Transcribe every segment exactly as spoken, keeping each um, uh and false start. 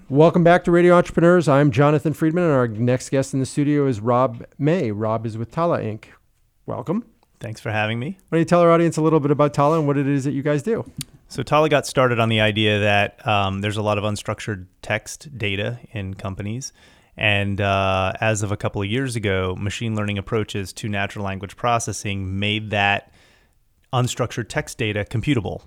Welcome back to Radio Entrepreneurs. I'm Jonathan Friedman, and our next guest in the studio is Rob May. Rob is with Tala Incorporated. Welcome. Thanks for having me. Why don't you tell our audience a little bit about Tala and what it is that you guys do? So Tala got started on the idea that um, there's a lot of unstructured text data in companies. And uh, as of a couple of years ago, machine learning approaches to natural language processing made that unstructured text data computable.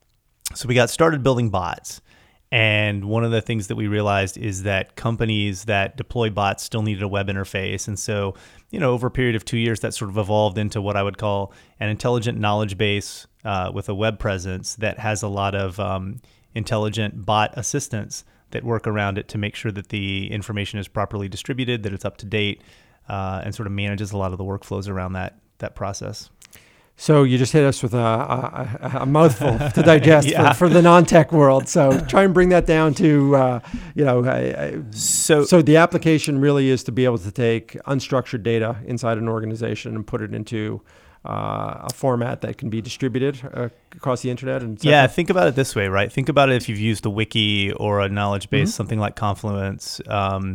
So we got started building bots. And one of the things that we realized is that companies that deploy bots still needed a web interface. And so, you know, over a period of two years, that sort of evolved into what I would call an intelligent knowledge base uh, with a web presence that has a lot of um, intelligent bot assistants that work around it to make sure that the information is properly distributed, that it's up to date, uh, and sort of manages a lot of the workflows around that that process. So you just hit us with a, a, a mouthful to digest yeah. for, for the non-tech world. So try and bring that down to, uh, you know, I, I, so so the application really is to be able to take unstructured data inside an organization and put it into uh, a format that can be distributed uh, across the internet. And yeah, think about it this way, right? Think about it if you've used a wiki or a knowledge base, mm-hmm. something like Confluence, um,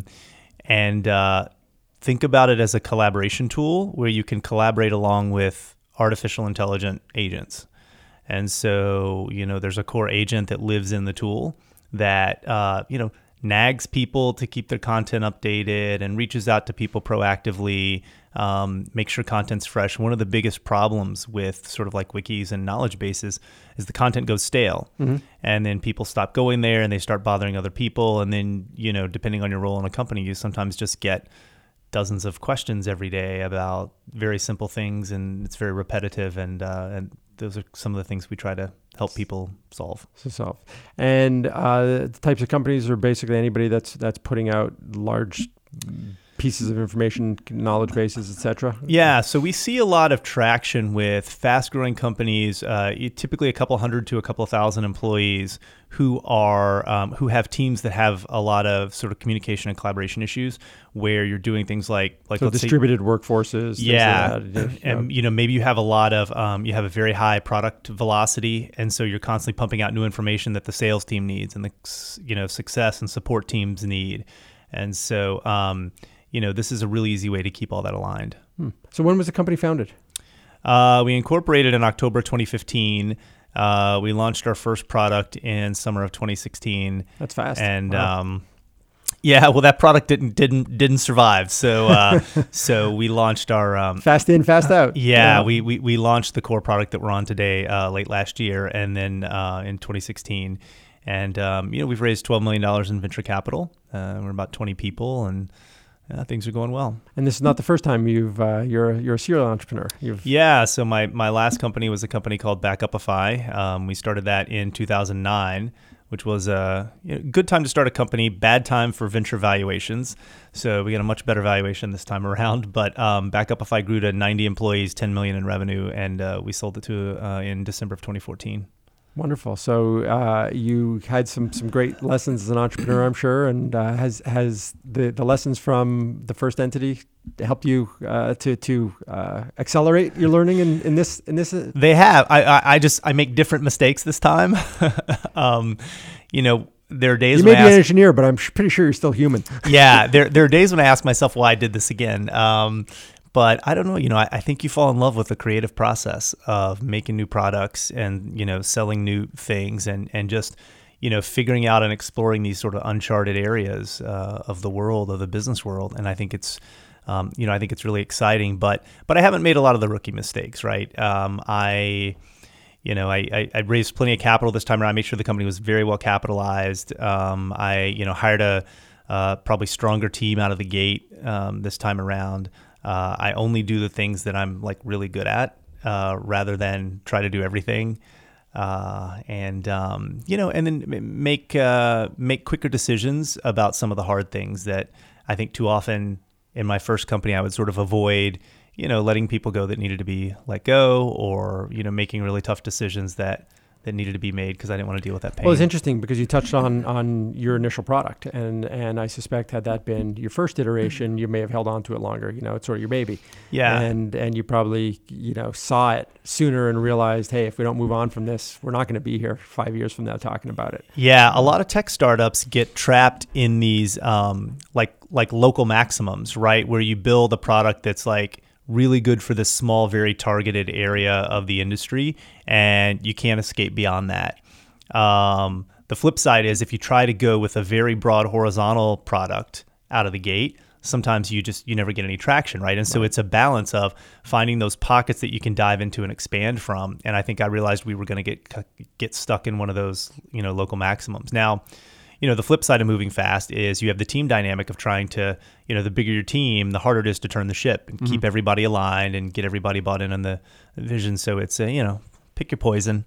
and uh, think about it as a collaboration tool where you can collaborate along with artificial intelligent agents. And so, you know, there's a core agent that lives in the tool that, uh, you know, nags people to keep their content updated and reaches out to people proactively, um, make sure content's fresh. One of the biggest problems with sort of like wikis and knowledge bases is the content goes stale. Mm-hmm. And then people stop going there and they start bothering other people. And then, you know, depending on your role in a company, you sometimes just get dozens of questions every day about very simple things, and it's very repetitive. And uh, and those are some of the things we try to help people solve. So solve. And uh, the types of companies are basically anybody that's that's putting out large pieces of information, knowledge bases, et cetera. Yeah, so we see a lot of traction with fast-growing companies, uh, typically a couple hundred to a couple thousand employees who are um, who have teams that have a lot of sort of communication and collaboration issues, where you're doing things like like so let's distributed say, workforces. Yeah, like that, you know. And you know maybe you have a lot of um, you have a very high product velocity, and so you're constantly pumping out new information that the sales team needs and the you know success and support teams need, and so. Um, You know, this is a really easy way to keep all that aligned. Hmm. So when was the company founded? Uh, we incorporated in October twenty fifteen. Uh, we launched our first product in summer of twenty sixteen. That's fast. And wow. um, yeah, well, that product didn't didn't didn't survive. So uh, so we launched our um, fast in, fast out. Yeah, yeah, we, we we launched the core product that we're on today uh, late last year, and then uh, in twenty sixteen. And um, you know, we've raised twelve million dollars in venture capital. Uh, we're about twenty people, and yeah, things are going well. And this is not the first time you've uh, you're you're a serial entrepreneur. You've yeah. So my my last company was a company called Backupify. Um, we started that in two thousand nine, which was a you know, good time to start a company. Bad time for venture valuations. So we got a much better valuation this time around. But um, Backupify grew to ninety employees, ten million in revenue, and uh, we sold it to uh, in December of twenty fourteen. Wonderful. So uh, you had some some great lessons as an entrepreneur, I'm sure, and uh, has has the, the lessons from the first entity helped you uh, to to uh, accelerate your learning in, in this in this? They have. I, I I just I make different mistakes this time. um, you know. There are days you when may I be ask, an engineer, but I'm pretty sure you're still human. yeah, there there are days when I ask myself why I did this again. Um, But I don't know, you know, I, I think you fall in love with the creative process of making new products and, you know, selling new things and, and just, you know, figuring out and exploring these sort of uncharted areas uh, of the world, of the business world. And I think it's, um, you know, I think it's really exciting, but, but I haven't made a lot of the rookie mistakes, right? Um, I, you know, I, I, I raised plenty of capital this time around. I made sure the company was very well capitalized. Um, I, you know, hired a uh, probably stronger team out of the gate um, this time around. Uh, I only do the things that I'm like really good at, uh, rather than try to do everything, uh, and um, you know, and then make uh, make quicker decisions about some of the hard things that I think too often in my first company I would sort of avoid, you know, letting people go that needed to be let go, or you know, making really tough decisions that that needed to be made because I didn't want to deal with that pain. Well, it's interesting because you touched on on your initial product, and and I suspect had that been your first iteration, you may have held on to it longer. You know, it's sort of your baby. Yeah. And and you probably you know saw it sooner and realized, hey, if we don't move on from this, we're not going to be here five years from now talking about it. Yeah, a lot of tech startups get trapped in these um, like like local maximums, right? Where you build a product that's like really good for this small, very targeted area of the industry, and you can't escape beyond that. Um, the flip side is if you try to go with a very broad horizontal product out of the gate, sometimes you just you never get any traction, right? And so Right. it's a balance of finding those pockets that you can dive into and expand from. And I think I realized we were going to get get stuck in one of those, you know, local maximums. Now, you know, the flip side of moving fast is you have the team dynamic of trying to, you know, the bigger your team, the harder it is to turn the ship and mm-hmm. keep everybody aligned and get everybody bought in on the vision. So it's a, you know, pick your poison.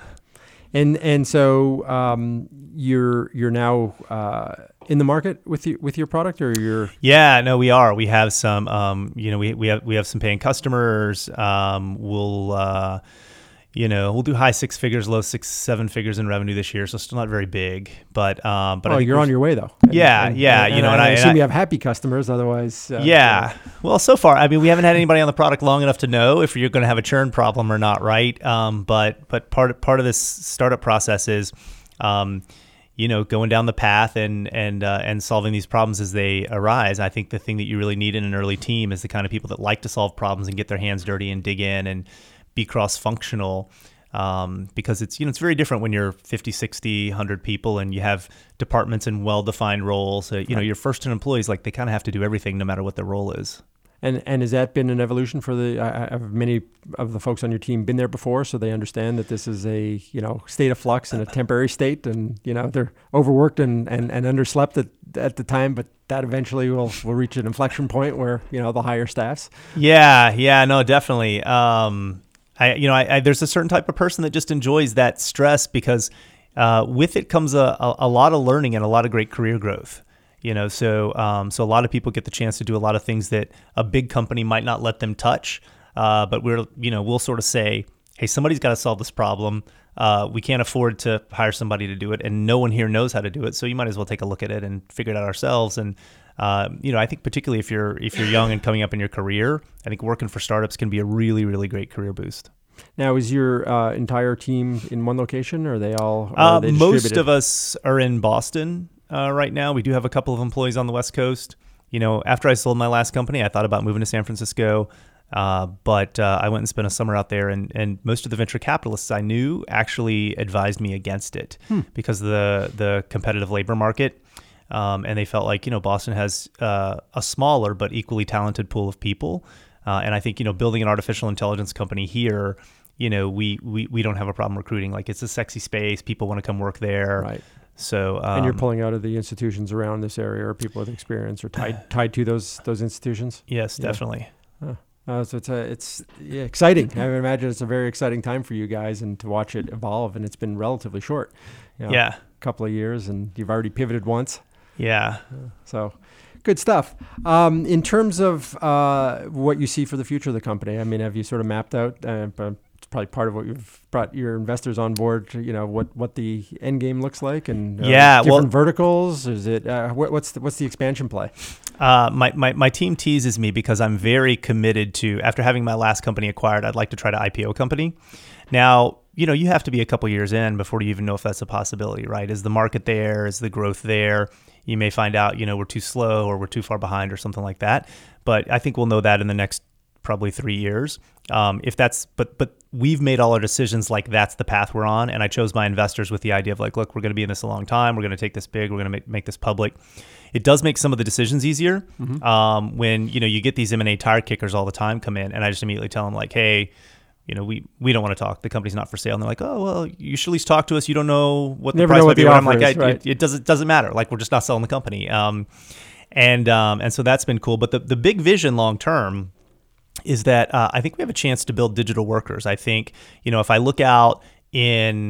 And and so um, you're you're now uh, in the market with you, with your product, or you're yeah no we are we have some um, you know we we have we have some paying customers. Um, we'll uh, you know we'll do high six figures, low six seven figures in revenue this year, so still not very big, but um, but oh, you're on your way though. Yeah, and, yeah, and, you know, and and I, I, I assume and I, you have happy customers, otherwise. Uh, yeah, well, so far, I mean, we haven't had anybody on the product long enough to know if you're going to have a churn problem or not, right? Um, but but part part of this startup process is, um, you know, going down the path and and uh, and solving these problems as they arise. I think the thing that you really need in an early team is the kind of people that like to solve problems and get their hands dirty and dig in and be cross-functional. Um, because it's, you know, it's very different when you're fifty, sixty, one hundred people and you have departments and well-defined roles. Uh, you know, your first ten employees, like they kind of have to do everything no matter what their role is. And and has that been an evolution for the, uh, have many of the folks on your team been there before, so they understand that this is a, you know, state of flux and a temporary state, and, you know, they're overworked and, and, and underslept at, at the time, but that eventually will will reach an inflection point where, you know, they'll hire staffs? Yeah, yeah, no, definitely. Um, I, you know, I, I, there's a certain type of person that just enjoys that stress because uh, with it comes a, a, a lot of learning and a lot of great career growth. You know, so um, so a lot of people get the chance to do a lot of things that a big company might not let them touch. Uh, but we're, you know, we'll sort of say, hey, somebody's got to solve this problem. Uh, we can't afford to hire somebody to do it, and no one here knows how to do it. So you might as well take a look at it and figure it out ourselves. And uh, you know, I think particularly if you're if you're young and coming up in your career, I think working for startups can be a really, really great career boost. Now, is your uh, entire team in one location, or are they all? Or Uh, are they most of us are in Boston uh, right now. We do have a couple of employees on the West Coast. You know, after I sold my last company, I thought about moving to San Francisco, uh, but uh, I went and spent a summer out there, and, and most of the venture capitalists I knew actually advised me against it hmm. because of the, the competitive labor market. Um, and they felt like, you know, Boston has uh, a smaller but equally talented pool of people. Uh, and I think, you know, building an artificial intelligence company here, you know, we, we, we don't have a problem recruiting. Like, it's a sexy space. People want to come work there. Right. So, um, and you're pulling out of the institutions around this area, or people with experience, or tied tied to those those institutions. Yes, yeah. definitely. Uh, uh, so it's a, it's yeah, exciting. I would imagine it's a very exciting time for you guys, and to watch it evolve. And it's been relatively short. You know, yeah, a couple of years, and you've already pivoted once. Yeah. Uh, so. Good stuff. Um, in terms of uh, what you see for the future of the company, I mean, have you sort of mapped out? Uh, it's probably part of what you've brought your investors on board. You know what, what the end game looks like, and uh, yeah, different well, verticals. Is it uh, what, what's the, what's the expansion play? Uh, my, my my team teases me because I'm very committed to, after having my last company acquired, I'd like to try to I P O a company. Now, you know, you have to be a couple years in before you even know if that's a possibility, right? Is the market there? Is the growth there? You may find out, you know, we're too slow or we're too far behind or something like that. But I think we'll know that in the next probably three years. Um, if that's, but but we've made all our decisions like that's the path we're on. And I chose my investors with the idea of like, look, we're going to be in this a long time. We're going to take this big. We're going to make, make this public. It does make some of the decisions easier mm-hmm. um, when, you know, you get these M and A tire kickers all the time come in. And I just immediately tell them like, hey, you know, we, we don't want to talk. The company's not for sale. And they're like, oh, well, you should at least talk to us. You don't know what the Never price know might what be. the I'm offer like, is, I, right. it, it doesn't doesn't matter. Like, we're just not selling the company. Um, and um, and so that's been cool. But the, the big vision long term is that uh, I think we have a chance to build digital workers. I think, you know, if I look out in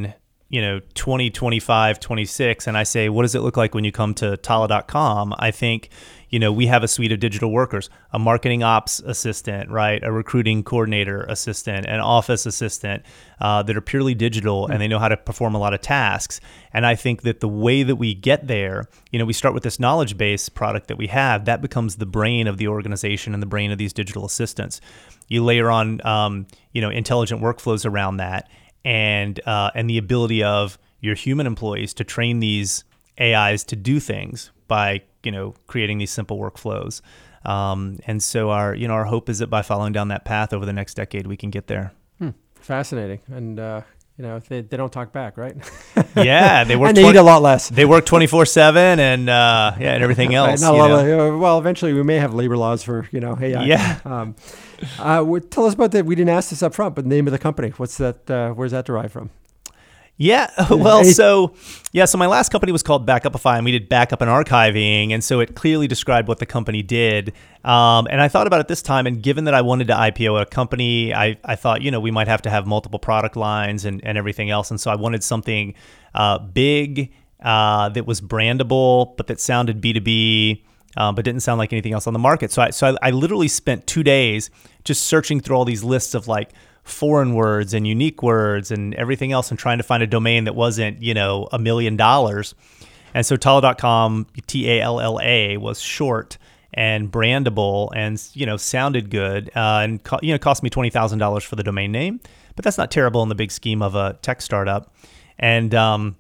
you know, twenty, twenty-five, twenty-six, and I say, what does it look like when you come to Talla dot com? I think, you know, we have a suite of digital workers, a marketing ops assistant, right? A recruiting coordinator assistant, an office assistant uh, that are purely digital mm-hmm. and they know how to perform a lot of tasks. And I think that the way that we get there, you know, we start with this knowledge base product that we have, that becomes the brain of the organization and the brain of these digital assistants. You layer on, um, you know, intelligent workflows around that and uh, and the ability of your human employees to train these A Is to do things by, you know, creating these simple workflows. Um, and so our, you know, our hope is that by following down that path over the next decade, we can get there. Hmm. Fascinating. And, uh, you know, they, they don't talk back, right? Yeah. They work and they twenty, eat a lot less. They work twenty-four seven and, uh, yeah, and everything else. Not a lot of, well, eventually we may have labor laws for, you know, A I. Yeah. Um, uh, tell us about that. We didn't ask this up front, but the name of the company, what's that, uh, where's that derived from? Yeah, well, so yeah, so my last company was called Backupify, and we did backup and archiving, and so it clearly described what the company did. Um, and I thought about it this time, and given that I wanted to I P O a company, I, I thought, you know, we might have to have multiple product lines and, and everything else, and so I wanted something uh, big uh, that was brandable, but that sounded B two B, uh, but didn't sound like anything else on the market. So I so I, I literally spent two days just searching through all these lists of like foreign words and unique words and everything else and trying to find a domain that wasn't, you know, a million dollars. And so Talla dot com, T A L L A, was short and brandable and, you know, sounded good uh, and, co- you know, cost me twenty thousand dollars for the domain name. But that's not terrible in the big scheme of a tech startup. And um,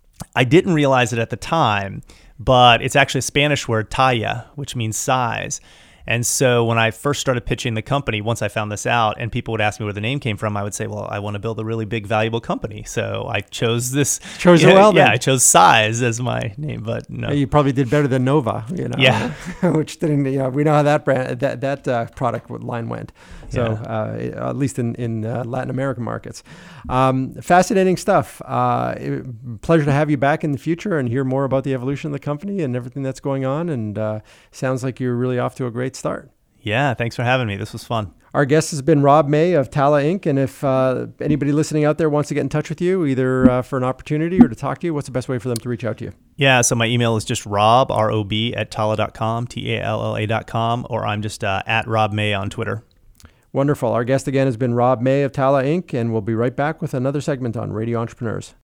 I didn't realize it at the time, but it's actually a Spanish word, talla, which means size. And so when I first started pitching the company, once I found this out and people would ask me where the name came from, I would say, well, I want to build a really big, valuable company. So I chose this. Chose it know, well, yeah, then. I chose size as my name, but no. You probably did better than Nova, you know, yeah. which didn't, you know, we know how that brand, that, that uh, product line went. So yeah. uh, at least in, in uh, Latin American markets. Um, fascinating stuff. Uh, it, pleasure to have you back in the future and hear more about the evolution of the company and everything that's going on. And uh, sounds like you're really off to a great start. Yeah, thanks for having me. This was fun. Our guest has been Rob May of Talla Incorporated. And if uh, anybody listening out there wants to get in touch with you, either uh, for an opportunity or to talk to you, what's the best way for them to reach out to you? Yeah, so my email is just rob, R O B, at talla dot com, T A L L A dot com, or I'm just uh, at Rob May on Twitter. Wonderful. Our guest again has been Rob May of Talla Incorporated, and we'll be right back with another segment on Radio Entrepreneurs.